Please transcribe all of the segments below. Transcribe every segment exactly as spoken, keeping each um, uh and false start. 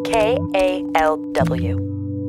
K A L W.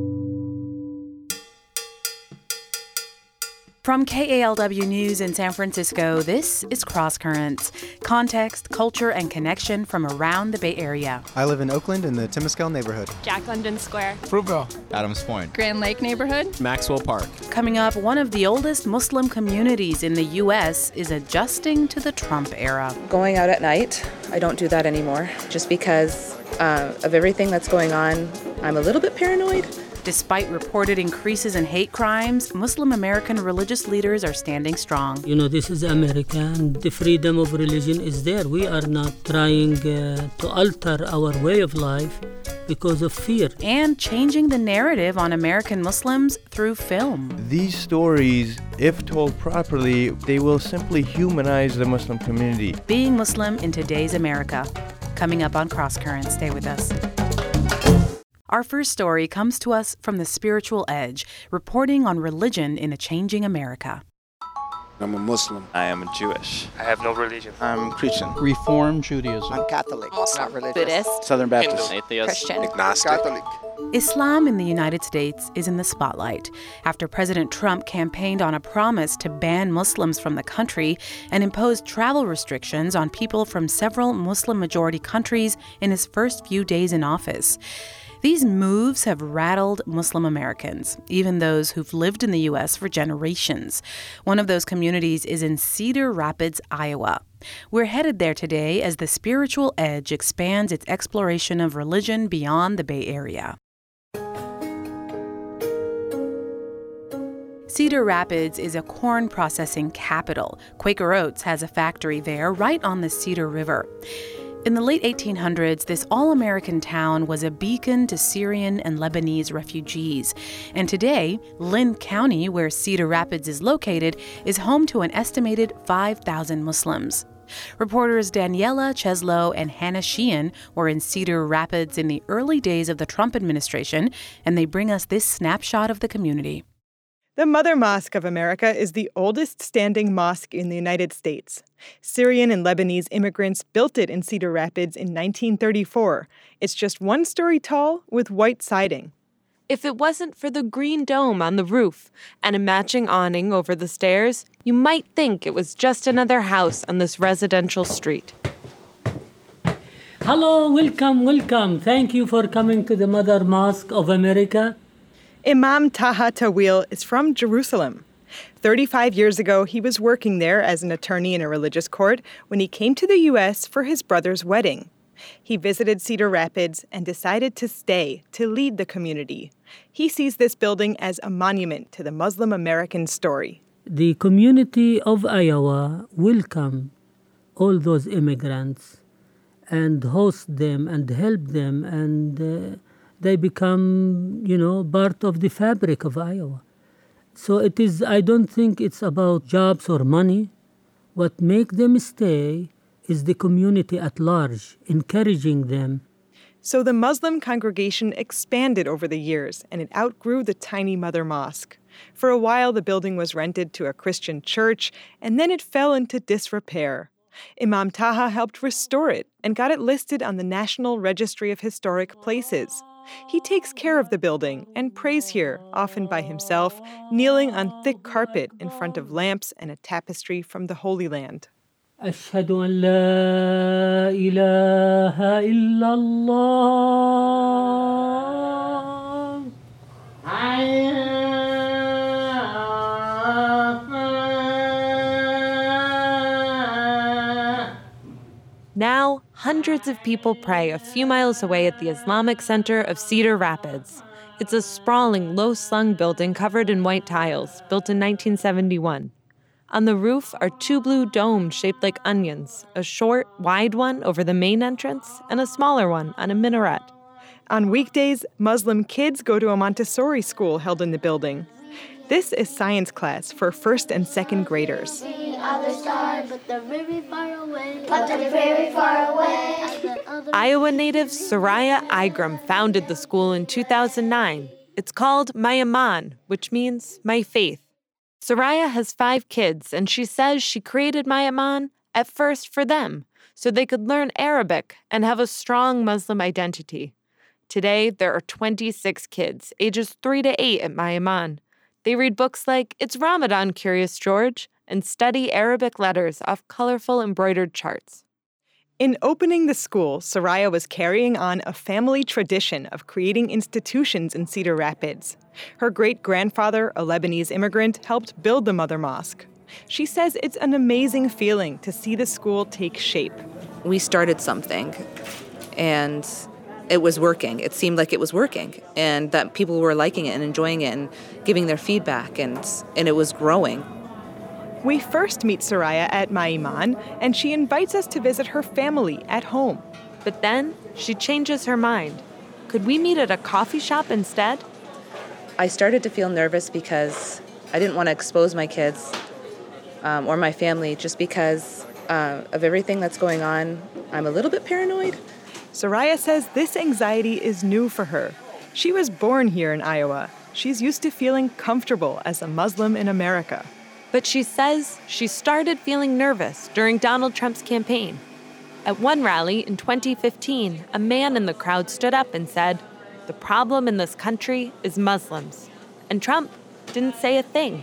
From K A L W News in San Francisco, this is Cross Currents. Context, culture, and connection from around the Bay Area. I live in Oakland in the Temescal neighborhood. Jack London Square. Fruitville. Adams Point. Grand Lake neighborhood. Maxwell Park. Coming up, one of the oldest Muslim communities in the U S is adjusting to the Trump era. Going out at night, I don't do that anymore. Just because uh, of everything that's going on, I'm a little bit paranoid. Despite reported increases in hate crimes, Muslim American religious leaders are standing strong. You know, this is America, and the freedom of religion is there. We are not trying uh, to alter our way of life because of fear. And changing the narrative on American Muslims through film. These stories, if told properly, they will simply humanize the Muslim community. Being Muslim in today's America. Coming up on Cross Currents. Stay with us. Our first story comes to us from The Spiritual Edge, reporting on religion in a changing America. I'm a Muslim. I am Jewish. I have no religion. I'm Christian. Reformed Judaism. I'm Catholic. Muslim. Not religious. Buddhist. Southern Baptist. Hindu. Atheist. Christian. Agnostic. Catholic. Islam in the United States is in the spotlight after President Trump campaigned on a promise to ban Muslims from the country and imposed travel restrictions on people from several Muslim-majority countries in his first few days in office. These moves have rattled Muslim Americans, even those who've lived in the U S for generations. One of those communities is in Cedar Rapids, Iowa. We're headed there today as The Spiritual Edge expands its exploration of religion beyond the Bay Area. Cedar Rapids is a corn processing capital. Quaker Oats has a factory there right on the Cedar River. In the late eighteen hundreds, this all-American town was a beacon to Syrian and Lebanese refugees. And today, Lynn County, where Cedar Rapids is located, is home to an estimated five thousand Muslims. Reporters Daniela Cheslow and Hannah Sheehan were in Cedar Rapids in the early days of the Trump administration, and they bring us this snapshot of the community. The Mother Mosque of America is the oldest standing mosque in the United States. Syrian and Lebanese immigrants built it in Cedar Rapids in nineteen thirty-four. It's just one story tall with white siding. If it wasn't for the green dome on the roof and a matching awning over the stairs, you might think it was just another house on this residential street. Hello, welcome, welcome. Thank you for coming to the Mother Mosque of America. Imam Taha Tawil is from Jerusalem. thirty-five years ago, he was working there as an attorney in a religious court when he came to the U S for his brother's wedding. He visited Cedar Rapids and decided to stay to lead the community. He sees this building as a monument to the Muslim American story. The community of Iowa welcome all those immigrants and host them and help them, and uh, they become, you know, part of the fabric of Iowa. So it is, I don't think it's about jobs or money. What makes them stay is the community at large, encouraging them. So the Muslim congregation expanded over the years, and it outgrew the tiny Mother Mosque. For a while, the building was rented to a Christian church, and then it fell into disrepair. Imam Taha helped restore it and got it listed on the National Registry of Historic Places. He takes care of the building and prays here, often by himself, kneeling on thick carpet in front of lamps and a tapestry from the Holy Land. أشهد أن لا إله إلا الله. Now, hundreds of people pray a few miles away at the Islamic Center of Cedar Rapids. It's a sprawling, low-slung building covered in white tiles, built in nineteen seventy-one. On the roof are two blue domes shaped like onions, a short, wide one over the main entrance, and a smaller one on a minaret. On weekdays, Muslim kids go to a Montessori school held in the building. This is science class for first and second graders. Iowa native Soraya Igram founded the school in two thousand nine. It's called My Iman, which means my faith. Soraya has five kids, and she says she created My Iman at first for them, so they could learn Arabic and have a strong Muslim identity. Today, there are twenty-six kids, ages three to eight at Mayaman. They read books like It's Ramadan, Curious George, and study Arabic letters off colorful embroidered charts. In opening the school, Soraya was carrying on a family tradition of creating institutions in Cedar Rapids. Her great-grandfather, a Lebanese immigrant, helped build the Mother Mosque. She says it's an amazing feeling to see the school take shape. We started something, and it was working. It seemed like it was working, and that people were liking it and enjoying it and giving their feedback, and, and it was growing. We first meet Soraya at Mayaman, and she invites us to visit her family at home. But then she changes her mind. Could we meet at a coffee shop instead? I started to feel nervous because I didn't want to expose my kids um, or my family just because uh, of everything that's going on. I'm a little bit paranoid. Soraya says this anxiety is new for her. She was born here in Iowa. She's used to feeling comfortable as a Muslim in America. But she says she started feeling nervous during Donald Trump's campaign. At one rally in twenty fifteen, a man in the crowd stood up and said, "The problem in this country is Muslims." And Trump didn't say a thing.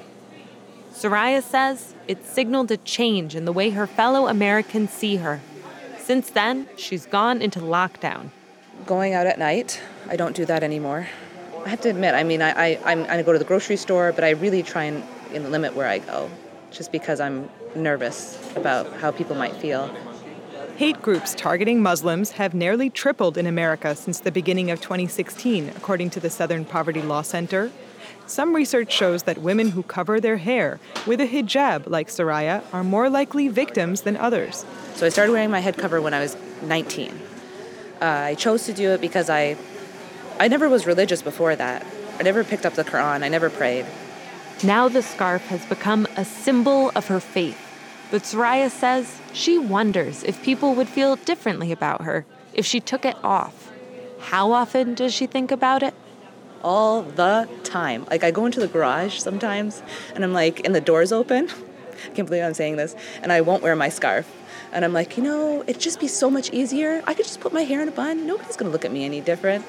Soraya says it signaled a change in the way her fellow Americans see her. Since then, she's gone into lockdown. Going out at night, I don't do that anymore. I have to admit, I mean, I, I, I'm, I go to the grocery store, but I really try and in limit where I go, just because I'm nervous about how people might feel. Hate groups targeting Muslims have nearly tripled in America since the beginning of twenty sixteen, according to the Southern Poverty Law Center. Some research shows that women who cover their hair with a hijab, like Soraya, are more likely victims than others. So I started wearing my head cover when I was nineteen. Uh, I chose to do it because I, I never was religious before that. I never picked up the Quran. I never prayed. Now the scarf has become a symbol of her faith. But Soraya says she wonders if people would feel differently about her if she took it off. How often does she think about it? All the time. Like, I go into the garage sometimes, and I'm like, and the door's open. I can't believe I'm saying this. And I won't wear my scarf. And I'm like, you know, it'd just be so much easier. I could just put my hair in a bun. Nobody's going to look at me any different.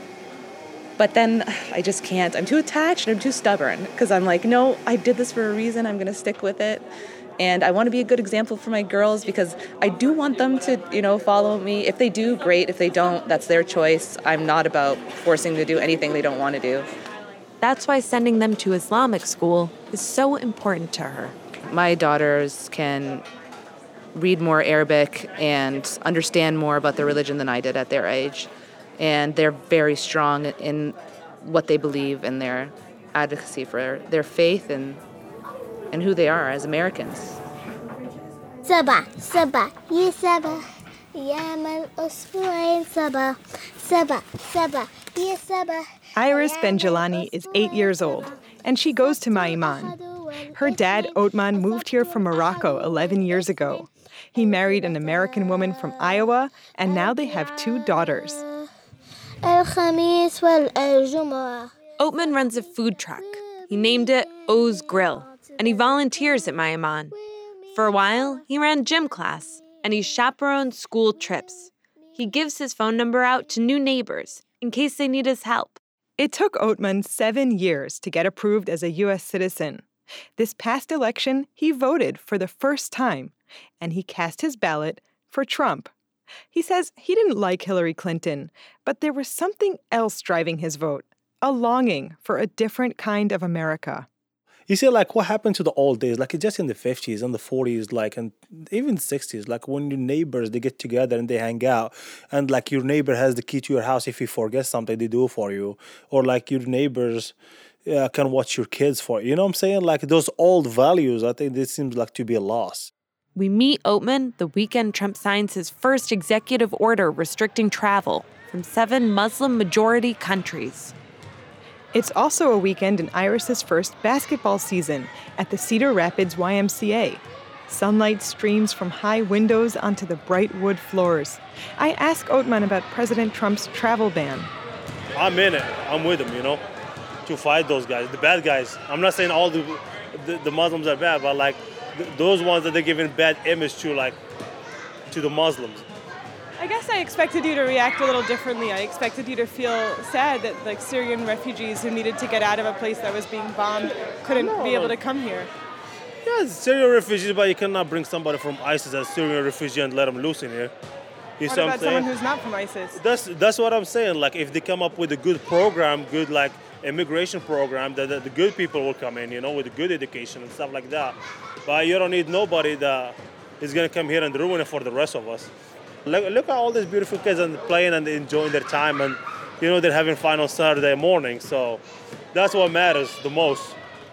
But then I just can't. I'm too attached and I'm too stubborn because I'm like, no, I did this for a reason. I'm going to stick with it. And I want to be a good example for my girls because I do want them to, you know, follow me. If they do, great. If they don't, that's their choice. I'm not about forcing them to do anything they don't want to do. That's why sending them to Islamic school is so important to her. My daughters can read more Arabic and understand more about their religion than I did at their age. And they're very strong in what they believe and their advocacy for their faith and and who they are as Americans. سبع سبع يا سبع يا من أسبوعين سبع سبع سبع يا سبع. Iris Benjelani is eight years old, and she goes to Mayaman. Her dad, Otman, moved here from Morocco eleven years ago. He married an American woman from Iowa, and now they have two daughters. Otman runs a food truck. He named it O's Grill, and he volunteers at Mayaman. For a while, he ran gym class, and he chaperoned school trips. He gives his phone number out to new neighbors in case they need his help. It took Otman seven years to get approved as a U S citizen. This past election, he voted for the first time, and he cast his ballot for Trump. He says he didn't like Hillary Clinton, but there was something else driving his vote, a longing for a different kind of America. You see, like, what happened to the old days, like, just in the fifties and the forties, like, and even sixties, like, when your neighbors, they get together and they hang out, and, like, your neighbor has the key to your house. If you forget something, they do it for you. Or, like, your neighbors uh, can watch your kids for you. You know what I'm saying? Like, those old values, I think this seems like to be a loss. We meet Otman the weekend Trump signs his first executive order restricting travel from seven Muslim-majority countries. It's also a weekend in Iris's first basketball season at the Cedar Rapids Y M C A. Sunlight streams from high windows onto the bright wood floors. I ask Otman about President Trump's travel ban. I'm in it. I'm with him, you know, to fight those guys, the bad guys. I'm not saying all the the, the Muslims are bad, but, like, th- those ones that they're giving bad image to, like, to the Muslims. I guess I expected you to react a little differently. I expected you to feel sad that like Syrian refugees who needed to get out of a place that was being bombed couldn't no, be able to come here. Yeah, Syrian refugees, but you cannot bring somebody from ISIS as Syrian refugee and let them loose in here. You what see about what I'm saying? Someone who's not from ISIS? That's that's what I'm saying. Like if they come up with a good program, good like immigration program, that, that the good people will come in, you know, with good education and stuff like that. But you don't need nobody that is gonna come here and ruin it for the rest of us. Look, look at all these beautiful kids and playing and enjoying their time, and you know they're having fun on Saturday morning. So that's what matters the most.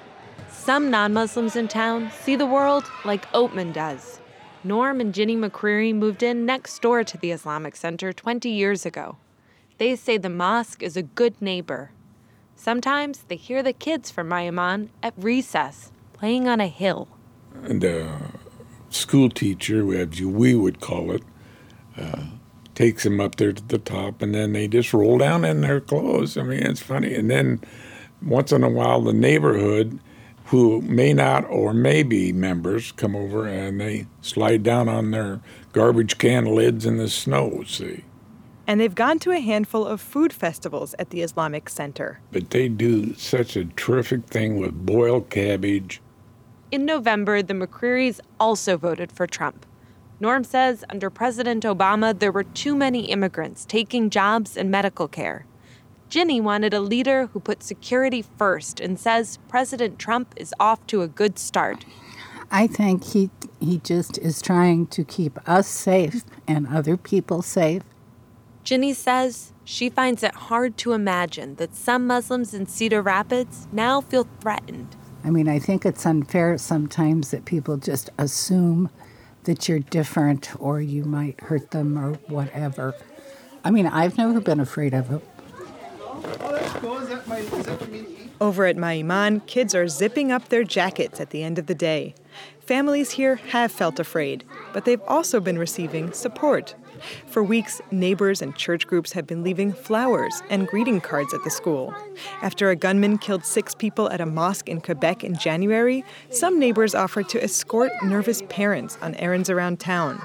Some non-Muslims in town see the world like Oatman does. Norm and Ginny McCreary moved in next door to the Islamic Center twenty years ago. They say the mosque is a good neighbor. Sometimes they hear the kids from Mayaman at recess, playing on a hill. And the school teacher, as we would call it, uh, takes them up there to the top, and then they just roll down in their clothes. I mean, it's funny. And then once in a while, the neighborhood, who may not or may be members, come over and they slide down on their garbage can lids in the snow, see. And they've gone to a handful of food festivals at the Islamic Center. But they do such a terrific thing with boiled cabbage. In November, the McCrearys also voted for Trump. Norm says under President Obama, there were too many immigrants taking jobs and medical care. Ginny wanted a leader who put security first and says President Trump is off to a good start. I think he he just is trying to keep us safe and other people safe. Ginny says she finds it hard to imagine that some Muslims in Cedar Rapids now feel threatened. I mean, I think it's unfair sometimes that people just assume that you're different or you might hurt them or whatever. I mean, I've never been afraid of it. Oh, that's cool. Is that, my, is that for me to eat? Over at Mayaman, kids are zipping up their jackets at the end of the day. Families here have felt afraid, but they've also been receiving support. For weeks, neighbors and church groups have been leaving flowers and greeting cards at the school. After a gunman killed six people at a mosque in Quebec in January, some neighbors offered to escort nervous parents on errands around town.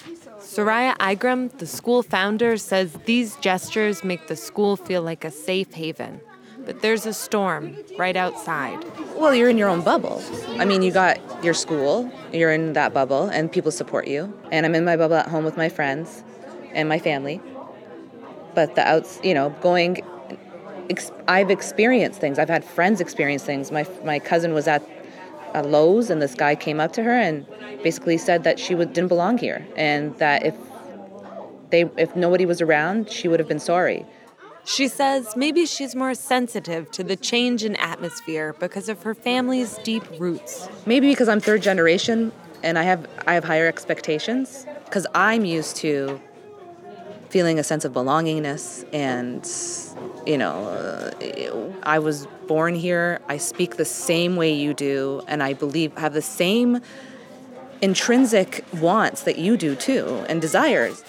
Soraya Igram, the school founder, says these gestures make the school feel like a safe haven. But there's a storm right outside. Well, you're in your own bubble. I mean, you got your school, you're in that bubble, and people support you. And I'm in my bubble at home with my friends and my family. But the outs, you know, going, ex- I've experienced things. I've had friends experience things. My my cousin was at uh, Lowe's, and this guy came up to her and basically said that she would, didn't belong here, and that if they if nobody was around, she would have been sorry. She says maybe she's more sensitive to the change in atmosphere because of her family's deep roots. Maybe because I'm third generation and I have I have higher expectations, because I'm used to feeling a sense of belongingness, and you know, uh, I was born here. I speak the same way you do, and I believe have the same intrinsic wants that you do too, and desires.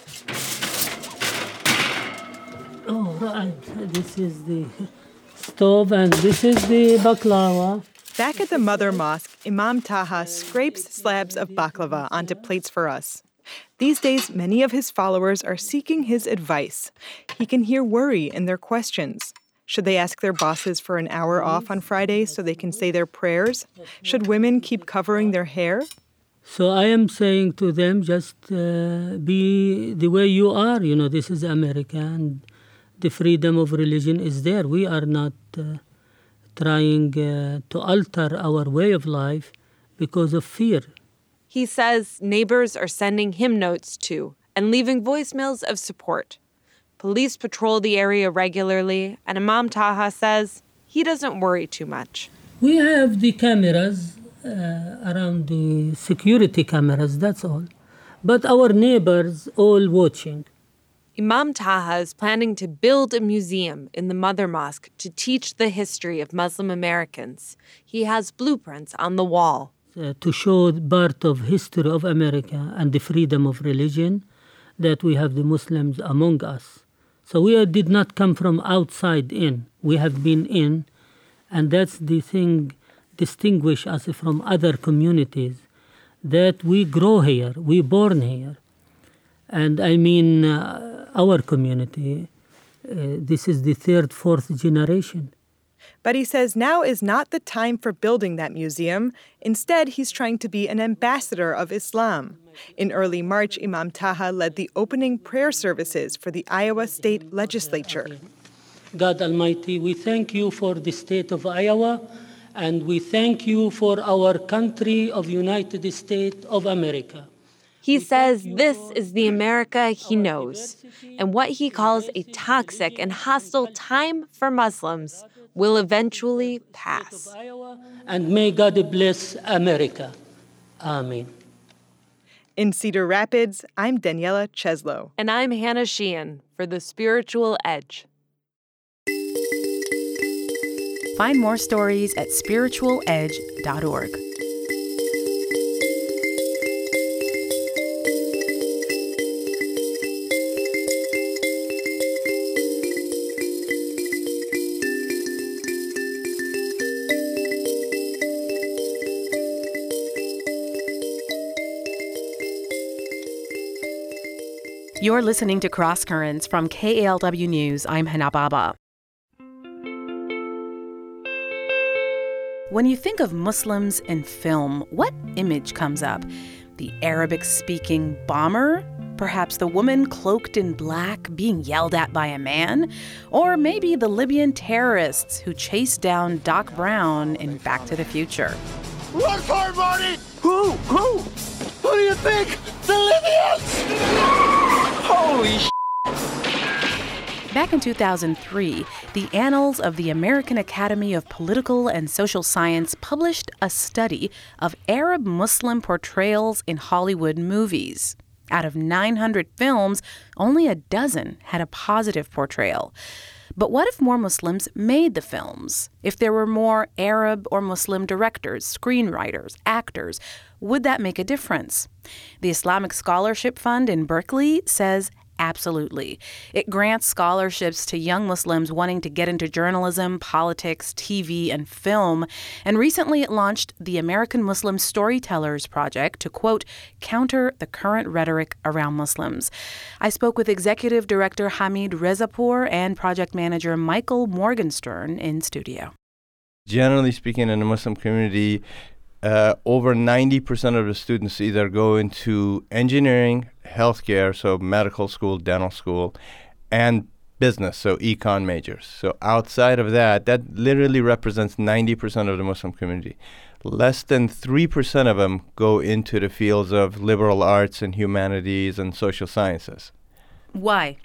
Oh, right. This is the stove and this is the baklava. Back at the Mother Mosque, Imam Taha scrapes slabs of baklava onto plates for us. These days, many of his followers are seeking his advice. He can hear worry in their questions. Should they ask their bosses for an hour off on Friday so they can say their prayers? Should women keep covering their hair? So I am saying to them, just uh, be the way you are. You know, this is America, and the freedom of religion is there. We are not uh, trying uh, to alter our way of life because of fear. He says neighbors are sending him notes too and leaving voicemails of support. Police patrol the area regularly, and Imam Taha says he doesn't worry too much. We have the cameras uh, around the security cameras, that's all. But our neighbors all watching. Imam Taha is planning to build a museum in the Mother Mosque to teach the history of Muslim Americans. He has blueprints on the wall. Uh, to show part of history of America and the freedom of religion, that we have the Muslims among us. So we uh, did not come from outside in. We have been in, and that's the thing distinguish us from other communities, that we grow here, we born here. And I mean, uh, our community, uh, this is the third, fourth generation. But he says now is not the time for building that museum. Instead, he's trying to be an ambassador of Islam. In early March, Imam Taha led the opening prayer services for the Iowa State Legislature. God Almighty, we thank you for the state of Iowa, and we thank you for our country of United States of America. He says this is the America he knows, and what he calls a toxic and hostile time for Muslims will eventually pass. And may God bless America. Amen. In Cedar Rapids, I'm Daniela Cheslow. And I'm Hannah Sheehan for The Spiritual Edge. Find more stories at spiritual edge dot org. You're listening to Cross Currents from K A L W News. I'm Hana Baba. When you think of Muslims in film, what image comes up? The Arabic-speaking bomber? Perhaps the woman cloaked in black being yelled at by a man? Or maybe the Libyan terrorists who chased down Doc Brown in Back to the Future? Run for it, Marty! Who? Who? Who do you think? The Libyans! Holy sh**! Back in two thousand three, the Annals of the American Academy of Political and Social Science published a study of Arab Muslim portrayals in Hollywood movies. Out of nine hundred films, only a dozen had a positive portrayal. But what if more Muslims made the films? If there were more Arab or Muslim directors, screenwriters, actors, would that make a difference? The Islamic Scholarship Fund in Berkeley says absolutely. It grants scholarships to young Muslims wanting to get into journalism, politics, T V, and film. And recently it launched the American Muslim Storytellers Project to, quote, counter the current rhetoric around Muslims. I spoke with Executive Director Hamid Rezapour and Project Manager Michael Morgenstern in studio. Generally speaking, in the Muslim community, Uh, over ninety percent of the students either go into engineering, healthcare, so medical school, dental school, and business, so econ majors. So outside of that, that literally represents ninety percent of the Muslim community. Less than three percent of them go into the fields of liberal arts and humanities and social sciences. Why?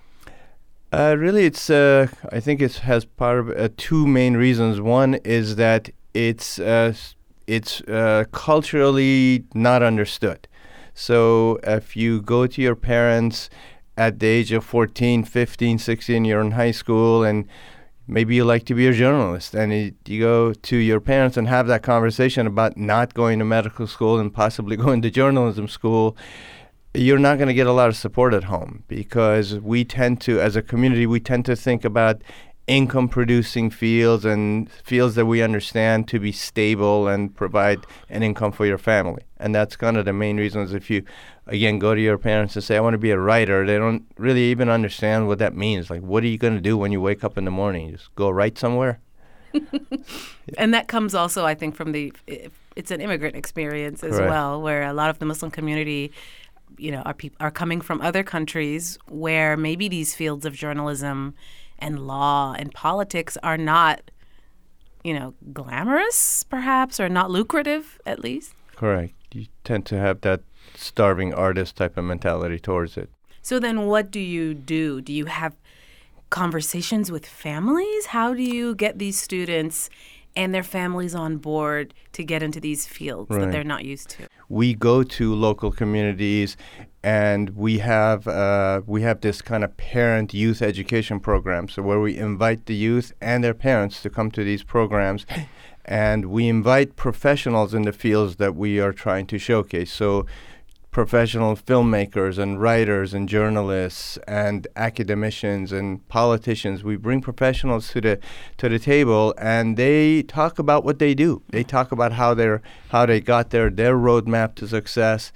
Uh, really, it's uh, I think it has part of uh, two main reasons. One is that it's uh, it's uh, culturally not understood. So if you go to your parents at the age of fourteen, fifteen, sixteen, you're in high school, and maybe you like to be a journalist, and it, you go to your parents and have that conversation about not going to medical school and possibly going to journalism school, you're not going to get a lot of support at home, because we tend to, as a community, we tend to think about income-producing fields and fields that we understand to be stable and provide an income for your family. And that's kind of the main reasons. If you, again, go to your parents and say, I want to be a writer, they don't really even understand what that means. Like, what are you going to do when you wake up in the morning? Just go write somewhere? Yeah. And that comes also, I think, from the, it's an immigrant experience as Correct. well, where a lot of the Muslim community, you know, are, peop- are coming from other countries where maybe these fields of journalism and law and politics are not, you know, glamorous, perhaps, or not lucrative, at least. Correct. You tend to have that starving artist type of mentality towards it. So then what do you do? Do you have conversations with families? How do you get these students and their families on board to get into these fields Right. that they're not used to? We go to local communities, and we have uh, we have this kind of parent youth education program, so where we invite the youth and their parents to come to these programs, and we invite professionals in the fields that we are trying to showcase. So professional filmmakers and writers and journalists and academicians and politicians. We bring professionals to the to the table, and they talk about what they do. They talk about how they're how they got there, their roadmap to success.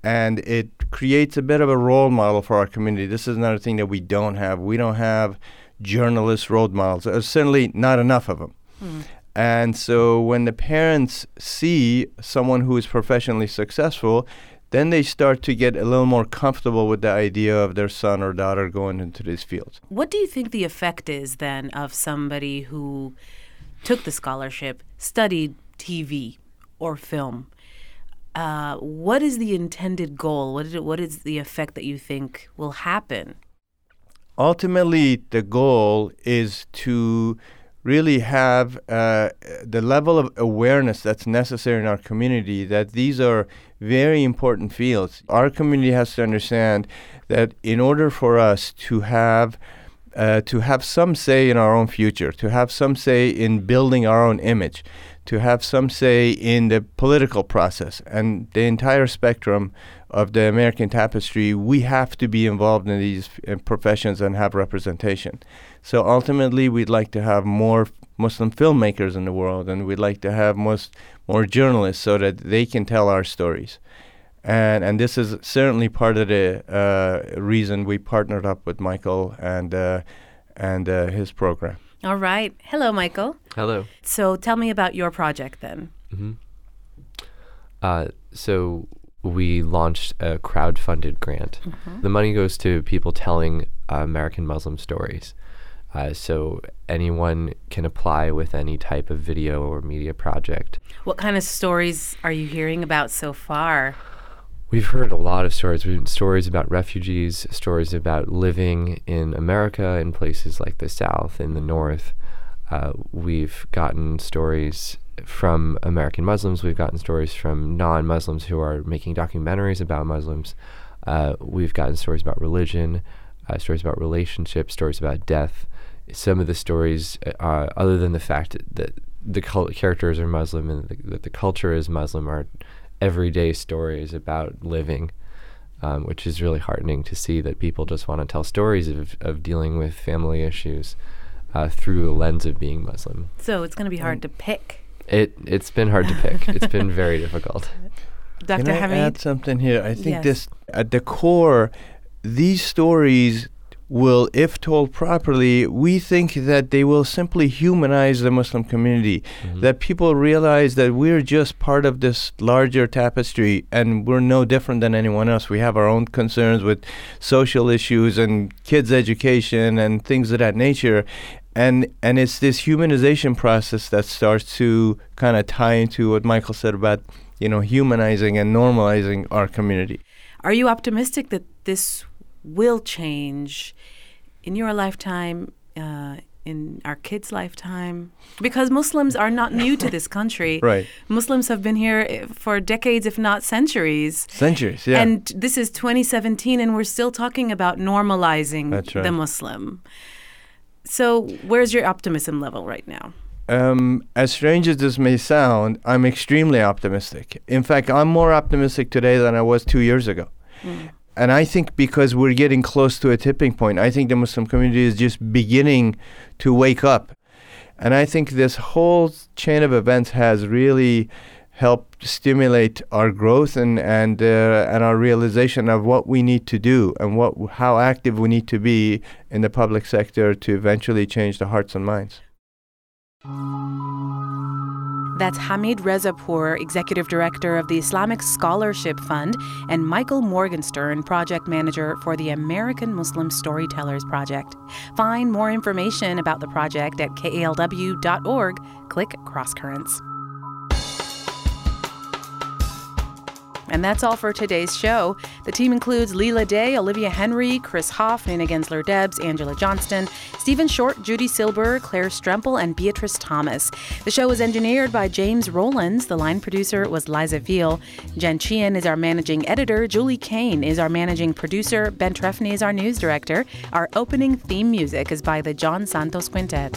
and it creates a bit of a role model for our community. This is another thing that we don't have. We don't have journalist role models. There's certainly not enough of them. Mm. And so when the parents see someone who is professionally successful, then they start to get a little more comfortable with the idea of their son or daughter going into these fields. What do you think the effect is then of somebody who took the scholarship, studied T V or film? Uh, what is the intended goal? What is, it, what is the effect that you think will happen? Ultimately, the goal is to really have uh, the level of awareness that's necessary in our community, that these are very important fields. Our community has to understand that in order for us to have uh, to have some say in our own future, to have some say in building our own image, to have some say in the political process and the entire spectrum of the American tapestry, we have to be involved in these uh, professions and have representation. So ultimately, we'd like to have more Muslim filmmakers in the world, and we'd like to have most, more journalists so that they can tell our stories. And and this is certainly part of the uh, reason we partnered up with Michael and uh, and uh, his program. All right. Hello, Michael. Hello. So tell me about your project then. Mm-hmm. Uh, so we launched a crowd-funded grant. Mm-hmm. The money goes to people telling uh, American Muslim stories. Uh, so anyone can apply with any type of video or media project. What kind of stories are you hearing about so far? We've heard a lot of stories. We've heard stories about refugees, stories about living in America in places like the South and the North. Uh, we've gotten stories from American Muslims. We've gotten stories from non-Muslims who are making documentaries about Muslims. Uh, we've gotten stories about religion, uh, stories about relationships, stories about death. Some of the stories, uh, other than the fact that the cult- characters are Muslim and the, that the culture is Muslim, are everyday stories about living, um, which is really heartening to see that people just want to tell stories of, of dealing with family issues uh, through the lens of being Muslim. So it's going to be hard to pick. It, it's been hard to pick. It's been very difficult. Doctor Can I Hamid? add something here? I think Yes. this, at the core, these stories will, if told properly, we think that they will simply humanize the Muslim community, mm-hmm. that people realize that we're just part of this larger tapestry and we're no different than anyone else. We have our own concerns with social issues and kids' education and things of that nature. And and it's this humanization process that starts to kind of tie into what Michael said about, you know, humanizing and normalizing our community. Are you optimistic that this will change in your lifetime, uh, in our kids' lifetime? Because Muslims are not new to this country. Right. Muslims have been here for decades, if not centuries. Centuries, yeah. And this is twenty seventeen, and we're still talking about normalizing That's right. the Muslim. So where's your optimism level right now? Um, as strange as this may sound, I'm extremely optimistic. In fact, I'm more optimistic today than I was two years ago. Mm. And I think because we're getting close to a tipping point, I think the Muslim community is just beginning to wake up. And I think this whole chain of events has really helped stimulate our growth and and uh, and our realization of what we need to do and what how active we need to be in the public sector to eventually change the hearts and minds. That's Hamid Rezapour, Executive Director of the Islamic Scholarship Fund, and Michael Morgenstern, Project Manager for the American Muslim Storytellers Project. Find more information about the project at K A L W dot org. Click Crosscurrents. And that's all for today's show. The team includes Leela Day, Olivia Henry, Chris Hoff, Nina Gensler-Debs, Angela Johnston, Stephen Short, Judy Silber, Claire Strempel, and Beatrice Thomas. The show was engineered by James Rowlands. The line producer was Liza Veal. Jen Chien is our managing editor. Julie Kane is our managing producer. Ben Trefny is our news director. Our opening theme music is by the John Santos Quintet.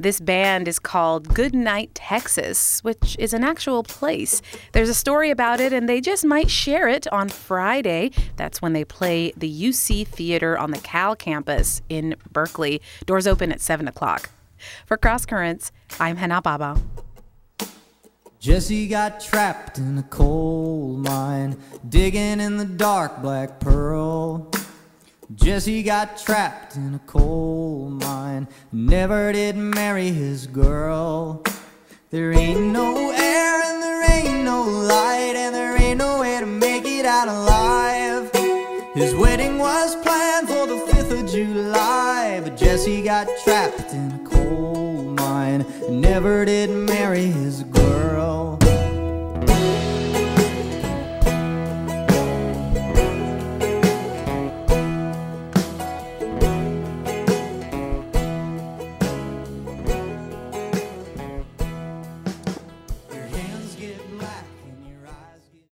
This band is called Goodnight Texas, which is an actual place. There's a story about it, and they just might share it on Friday. That's when they play the U C Theater on the Cal campus in Berkeley. Doors open at seven o'clock. For Cross Currents, I'm Hannah Baba. Jesse got trapped in a coal mine, digging in the dark black pearl. Jesse got trapped in a coal mine, never did marry his girl. There ain't no air and there ain't no light, and there ain't no way to make it out alive. His wedding was planned for the fifth of July, but Jesse got trapped in a coal mine, never did marry his girl.